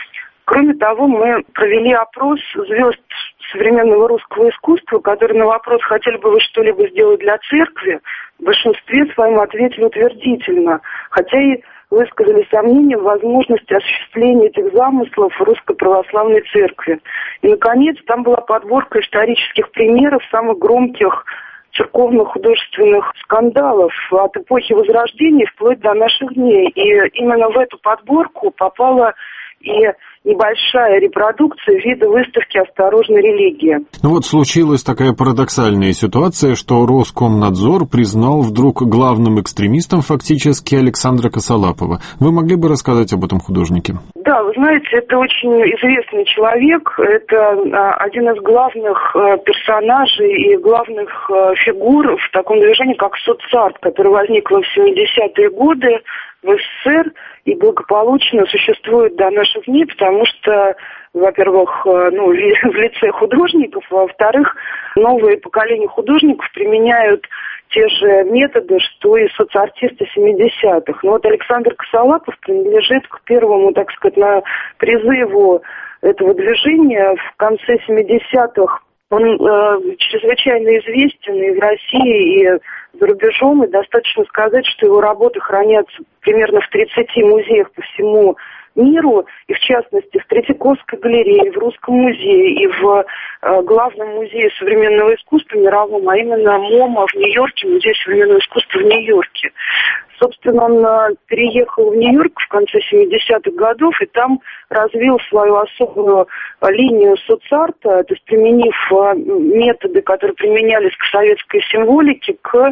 Кроме того, мы провели опрос звезд современного русского искусства, которые на вопрос, хотели бы вы что-либо сделать для церкви, в большинстве своем ответили утвердительно, хотя и высказали сомнения в возможности осуществления этих замыслов в Русской Православной Церкви. И, наконец, там была подборка исторических примеров самых громких церковно-художественных скандалов от эпохи Возрождения вплоть до наших дней. И именно в эту подборку попала и небольшая репродукция вида выставки «Осторожно, религия». Ну вот случилась такая парадоксальная ситуация, что Роскомнадзор признал вдруг главным экстремистом фактически Александра Косолапова. Вы могли бы рассказать об этом художнике? Да, вы знаете, это очень известный человек, это один из главных персонажей и главных фигур в таком движении, как соцарт, которое возникло в 70-е годы в СССР и благополучно существует до наших дней, потому что, во-первых, в лице художников, а во-вторых, новые поколения художников применяют те же методы, что и соцартисты 70-х. Но вот Александр Косолапов принадлежит к первому, так сказать, на призыву этого движения в конце 70-х. Он чрезвычайно известен и в России, и за рубежом, и достаточно сказать, что его работы хранятся примерно в 30 музеях по всему миру, и в частности в Третьяковской галерее, в Русском музее и в главном музее современного искусства мировом, а именно МОМА в Нью-Йорке, музей современного искусства в Нью-Йорке. Собственно, он переехал в Нью-Йорк в конце 70-х годов и там развил свою особую линию соцарта, то есть применив методы, которые применялись к советской символике, к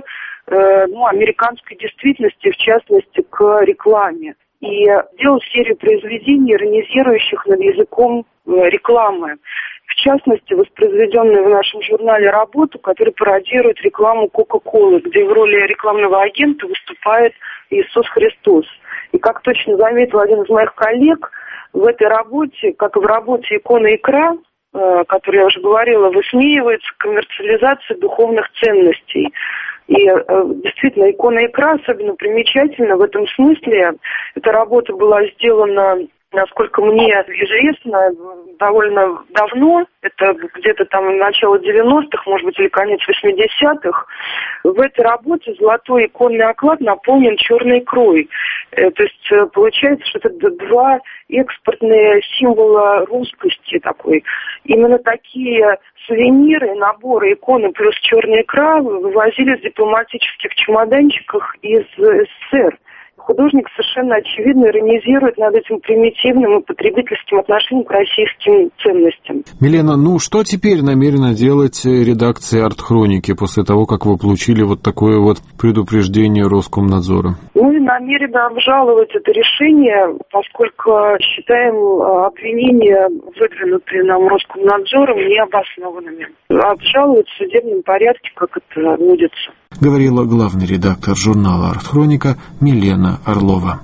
американской действительности, в частности, к рекламе. И делал серию произведений, иронизирующих над языком рекламы. В частности, воспроизведенную в нашем журнале работу, которая пародирует рекламу Кока-Колы, где в роли рекламного агента выступает Иисус Христос. И как точно заметил один из моих коллег, в этой работе, как и в работе «Икона икра», о которой я уже говорила, высмеивается коммерциализация духовных ценностей. И действительно, «Икона икра» особенно примечательна в этом смысле. Эта работа была сделана, насколько мне известно, довольно давно. Это где-то там начало 90-х, может быть, или конец 80-х. В этой работе золотой иконный оклад наполнен черной икрой. То есть получается, что это два экспортные символа русскости такой. Именно такие сувениры, наборы иконы плюс черная икра вывозили в дипломатических чемоданчиках из СССР. Художник совершенно очевидно иронизирует над этим примитивным и потребительским отношением к российским ценностям. Милена, что теперь намерена делать редакция «Арт-хроники» после того, как вы получили вот такое вот предупреждение Роскомнадзора? Мы намерены обжаловать это решение, поскольку считаем обвинения, выдвинутые нам Роскомнадзором, необоснованными. Обжаловать в судебном порядке, как это водится. Говорила главный редактор журнала «Арт-хроника» Милена Орлова.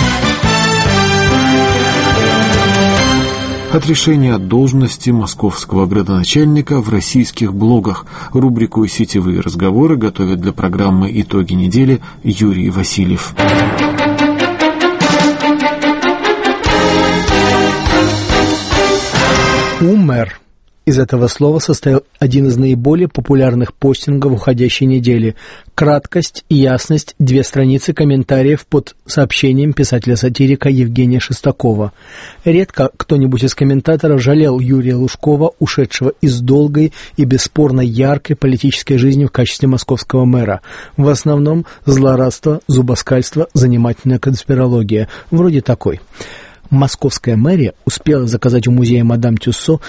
От решения от должности московского градоначальника в российских блогах. Рубрику «Сетевые разговоры» готовит для программы «Итоги недели» Юрий Васильев. Умер. Из этого слова состоял один из наиболее популярных постингов уходящей недели. Краткость и ясность, 2 страницы комментариев под сообщением писателя-сатирика Евгения Шестакова. Редко кто-нибудь из комментаторов жалел Юрия Лужкова, ушедшего из долгой и бесспорно яркой политической жизни в качестве московского мэра. В основном злорадство, зубоскальство, занимательная конспирология. Вроде такой. Московская мэрия успела заказать у музея Мадам Тюссо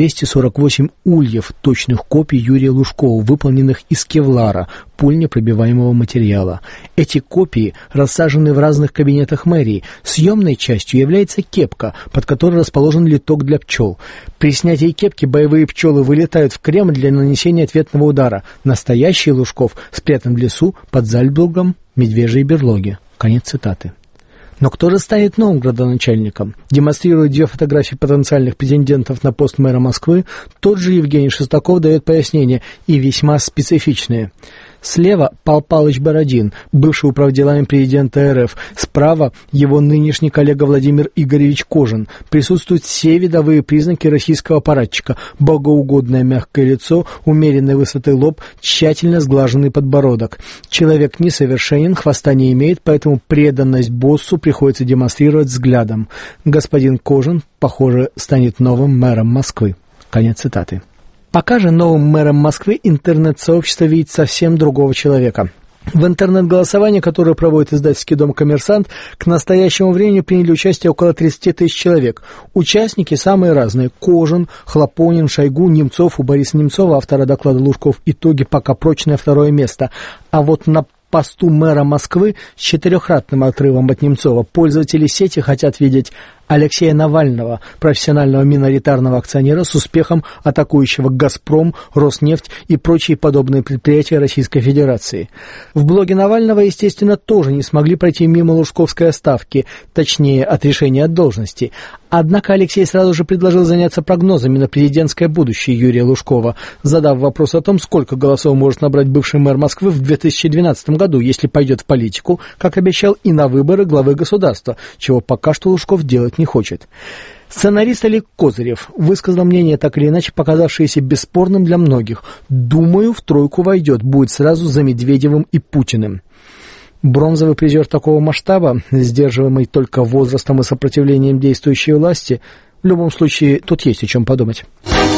248 ульев точных копий Юрия Лужкова, выполненных из кевлара, пульнепробиваемого материала. Эти копии рассажены в разных кабинетах мэрии. Съемной частью является кепка, под которой расположен литок для пчел. При снятии кепки боевые пчелы вылетают в Кремль для нанесения ответного удара. Настоящий Лужков спрятан в лесу под Зальцбургом, медвежьей берлоге. Конец цитаты. Но кто же станет новым градоначальником? Демонстрируя 2 фотографии потенциальных претендентов на пост мэра Москвы, тот же Евгений Шестаков дает пояснения, и весьма специфичные. Слева Пал Палыч Бородин, бывший управделами президента РФ. Справа его нынешний коллега Владимир Игоревич Кожин. Присутствуют все видовые признаки российского аппаратчика. Богоугодное мягкое лицо, умеренной высоты лоб, тщательно сглаженный подбородок. Человек несовершенен, хвоста не имеет, поэтому преданность боссу приходится демонстрировать взглядом. Господин Кожин, похоже, станет новым мэром Москвы. Конец цитаты. Пока же новым мэром Москвы интернет-сообщество видит совсем другого человека. В интернет-голосовании, которое проводит издательский дом «Коммерсант», к настоящему времени приняли участие около 30 тысяч человек. Участники самые разные. Кожин, Хлопонин, Шойгу, Немцов. У Бориса Немцова, автора доклада «Лужков. Итоги», пока прочное 2-е место. А вот на посту мэра Москвы с 4-кратным отрывом от Немцова пользователи сети хотят видеть Алексея Навального, профессионального миноритарного акционера с успехом атакующего «Газпром», «Роснефть» и прочие подобные предприятия Российской Федерации. В блоге Навального, естественно, тоже не смогли пройти мимо лужковской отставки, точнее, отрешения от должности. Однако Алексей сразу же предложил заняться прогнозами на президентское будущее Юрия Лужкова, задав вопрос о том, сколько голосов может набрать бывший мэр Москвы в 2012 году, если пойдет в политику, как обещал, и на выборы главы государства, чего пока что Лужков делать не хочет. Сценарист Олег Козырев высказал мнение, так или иначе показавшееся бесспорным для многих. «Думаю, в тройку войдет, будет сразу за Медведевым и Путиным». Бронзовый призер такого масштаба, сдерживаемый только возрастом и сопротивлением действующей власти, в любом случае тут есть о чем подумать.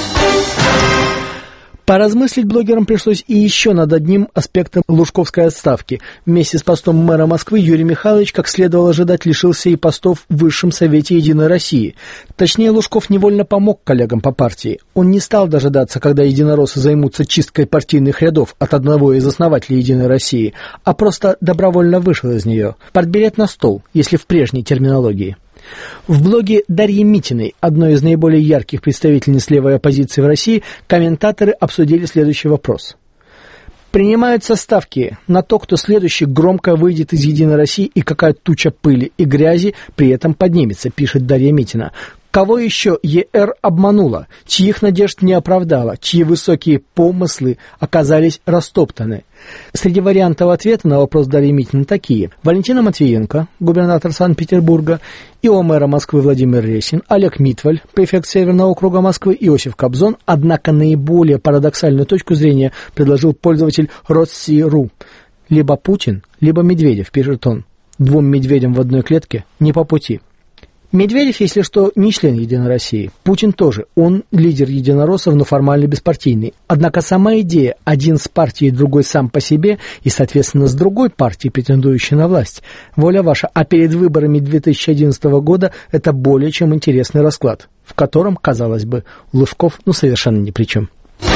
Поразмыслить блогерам пришлось и еще над одним аспектом лужковской отставки. Вместе с постом мэра Москвы Юрий Михайлович, как следовало ожидать, лишился и постов в Высшем Совете Единой России. Точнее, Лужков невольно помог коллегам по партии. Он не стал дожидаться, когда единороссы займутся чисткой партийных рядов от одного из основателей Единой России, а просто добровольно вышел из нее. Партбилет на стол, если в прежней терминологии. В блоге Дарьи Митиной, одной из наиболее ярких представительниц левой оппозиции в России, комментаторы обсудили следующий вопрос. Принимаются ставки на то, кто следующий громко выйдет из Единой России и какая туча пыли и грязи при этом поднимется, пишет Дарья Митина. Кого еще ЕР обманула, чьих надежд не оправдала, чьи высокие помыслы оказались растоптаны? Среди вариантов ответа на вопрос Дарьи Митиной такие. Валентина Матвиенко, губернатор Санкт-Петербурга, ИО мэра Москвы Владимир Ресин, Олег Митваль, префект Северного округа Москвы, Иосиф Кобзон. Однако наиболее парадоксальную точку зрения предложил пользователь Росси.ру. Либо Путин, либо Медведев, пишет он. 2 медведям в одной клетке не по пути. Медведев, если что, не член «Единой России». Путин тоже. Он лидер единороссов, но формально беспартийный. Однако сама идея «один с партией, другой сам по себе» и, соответственно, с другой партией, претендующей на власть, воля ваша. А перед выборами 2011 года это более чем интересный расклад, в котором, казалось бы, Лужков совершенно ни при чем.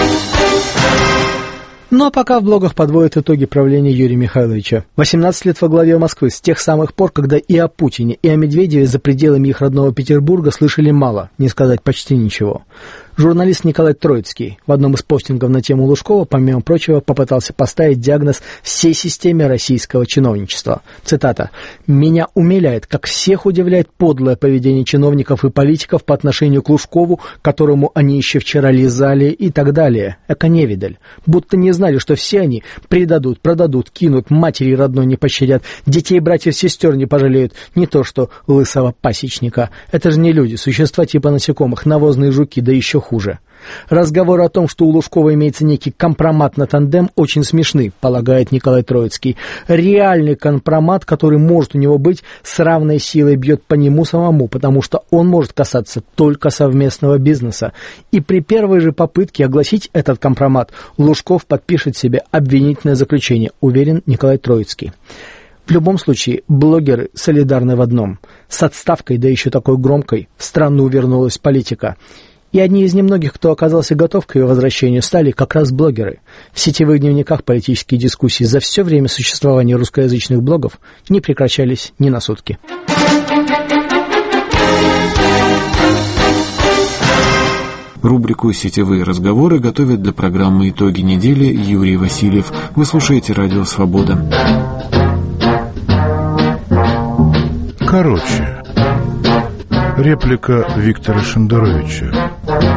Ну а пока в блогах подводят итоги правления Юрия Михайловича. 18 лет во главе Москвы, с тех самых пор, когда и о Путине, и о Медведеве за пределами их родного Петербурга слышали мало, не сказать почти ничего. Журналист Николай Троицкий в одном из постингов на тему Лужкова, помимо прочего, попытался поставить диагноз всей системе российского чиновничества. Цитата. «Меня умиляет, как всех удивляет подлое поведение чиновников и политиков по отношению к Лужкову, которому они еще вчера лизали и так далее. Эко-невидаль. Будто не знали, что все они предадут, продадут, кинут, матери родной не пощадят, детей, братьев, сестер не пожалеют, не то что лысого пасечника. Это же не люди, существа типа насекомых, навозные жуки, да еще хуже». Разговоры о том, что у Лужкова имеется некий компромат на тандем, очень смешны, полагает Николай Троицкий. Реальный компромат, который может у него быть, с равной силой бьет по нему самому, потому что он может касаться только совместного бизнеса. И при первой же попытке огласить этот компромат Лужков подпишет себе обвинительное заключение, уверен Николай Троицкий. В любом случае, блогеры солидарны в одном. С отставкой, да еще такой громкой, в страну вернулась политика. И одни из немногих, кто оказался готов к ее возвращению, стали как раз блогеры. В сетевых дневниках политические дискуссии за все время существования русскоязычных блогов не прекращались ни на сутки. Рубрику «Сетевые разговоры» готовит для программы «Итоги недели» Юрий Васильев. Вы слушаете «Радио Свобода». Короче. Реплика Виктора Шендеровича.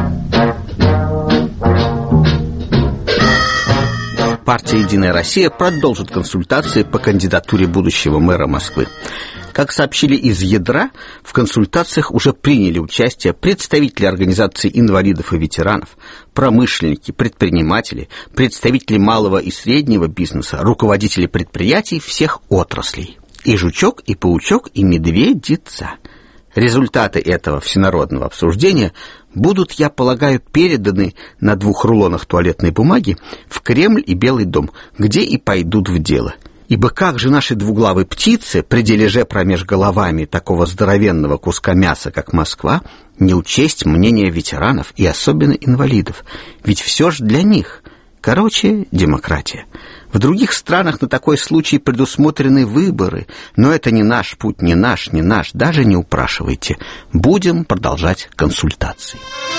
Партия «Единая Россия» продолжит консультации по кандидатуре будущего мэра Москвы. Как сообщили из ядра, в консультациях уже приняли участие представители организаций инвалидов и ветеранов, промышленники, предприниматели, представители малого и среднего бизнеса, руководители предприятий всех отраслей. И жучок, и паучок, и медведица. Результаты этого всенародного обсуждения будут, я полагаю, переданы на 2 рулонах туалетной бумаги в Кремль и Белый дом, где и пойдут в дело. Ибо как же наши двуглавые птицы, при дележе промеж головами такого здоровенного куска мяса, как Москва, не учесть мнение ветеранов и особенно инвалидов? Ведь все же для них. Короче, демократия. В других странах на такой случай предусмотрены выборы, но это не наш путь, не наш, даже не упрашивайте. Будем продолжать консультации.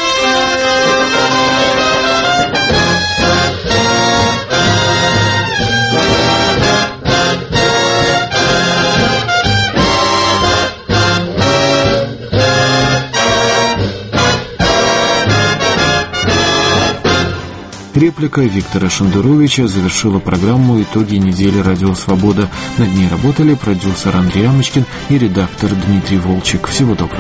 Реплика Виктора Шендеровича завершила программу «Итоги недели. Радио Свобода». Над ней работали продюсер Андрей Амочкин и редактор Дмитрий Волчек. Всего доброго.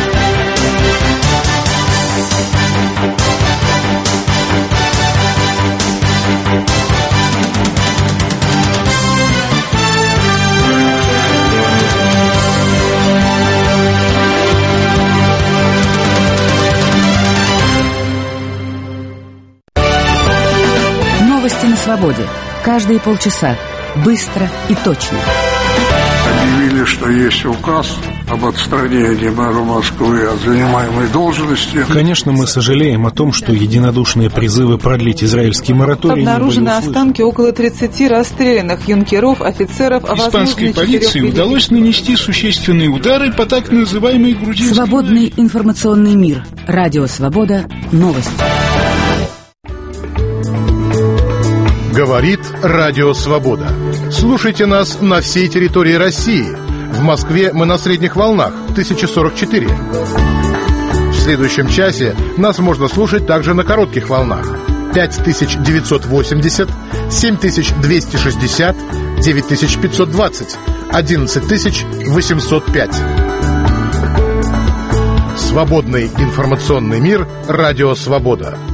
Новости на свободе. Каждые полчаса. Быстро и точно. Объявили, что есть указ об отстранении мэра Москвы от занимаемой должности. Конечно, мы сожалеем о том, что единодушные призывы продлить израильский мораторий обнаружены останки около 30 расстрелянных юнкеров, офицеров. Испанской полиции удалось нанести существенные удары по так называемой грузинской... Свободный информационный мир. Радио Свобода. Новости. Говорит Радио Свобода. Слушайте нас на всей территории России. В Москве мы на средних волнах 1044. В следующем часе нас можно слушать также на коротких волнах 5980, 7260, 9520, 11805. Свободный информационный мир. Радио Свобода.